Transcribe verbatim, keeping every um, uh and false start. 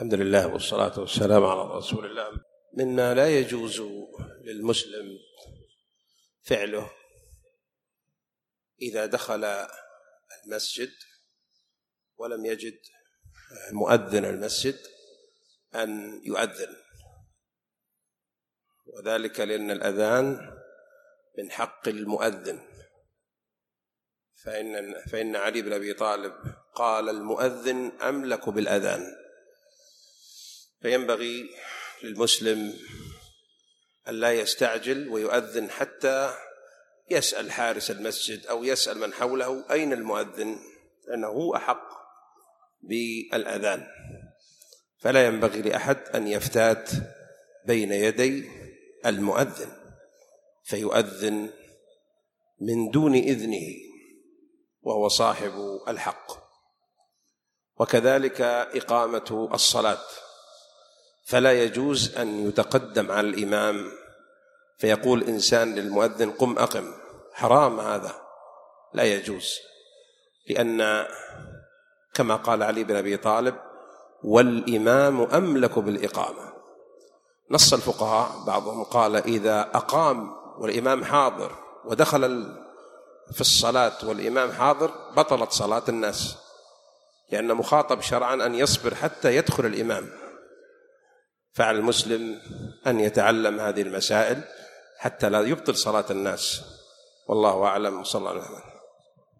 الحمد لله والصلاة والسلام على رسول الله. مما لا يجوز للمسلم فعله إذا دخل المسجد ولم يجد مؤذن المسجد أن يؤذن، وذلك لأن الأذان من حق المؤذن، فإن, فإن علي بن أبي طالب قال المؤذن أملك بالأذان. فينبغي للمسلم أن لا يستعجل ويؤذن حتى يسأل حارس المسجد أو يسأل من حوله أين المؤذن، لأنه أحق بالأذان. فلا ينبغي لأحد أن يفتات بين يدي المؤذن فيؤذن من دون إذنه وهو صاحب الحق. وكذلك إقامة الصلاة، فلا يجوز أن يتقدم على الإمام فيقول إنسان للمؤذن قم أقم، حرام هذا، لا يجوز، لأن كما قال علي بن أبي طالب والإمام أملك بالإقامة. نص الفقهاء بعضهم قال إذا أقام والإمام حاضر ودخل في الصلاة والإمام حاضر بطلت صلاة الناس، لأن مخاطب شرعا أن يصبر حتى يدخل الإمام. فعلى المسلم أن يتعلم هذه المسائل حتى لا يبطل صلاة الناس، والله أعلم. صلى الله عليه وسلم.